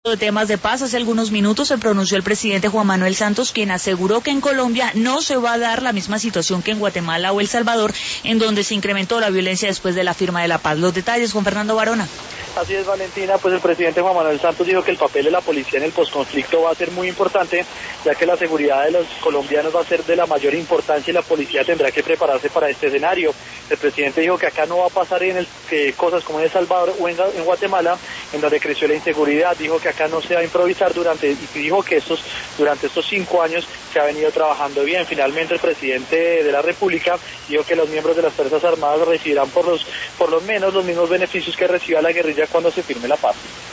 De temas de paz, hace algunos minutos se pronunció el presidente Juan Manuel Santos, quien aseguró que en Colombia no se va a dar la misma situación que en Guatemala o El Salvador, en donde se incrementó la violencia después de la firma de la paz. Los detalles, Juan Fernando Barona. Así es, Valentina, pues el presidente Juan Manuel Santos dijo que el papel de la policía en el posconflicto va a ser muy importante, ya que la seguridad de los colombianos va a ser de la mayor importancia y la policía tendrá que prepararse para este escenario. El presidente dijo que acá no va a pasar cosas como en El Salvador o en Guatemala, en donde creció la inseguridad. Dijo que acá no se va a improvisar y dijo que durante estos 5 años se ha venido trabajando bien. Finalmente el presidente de la República dijo que los miembros de las Fuerzas Armadas recibirán por lo menos los mismos beneficios que reciba la guerrilla cuando se firme la paz.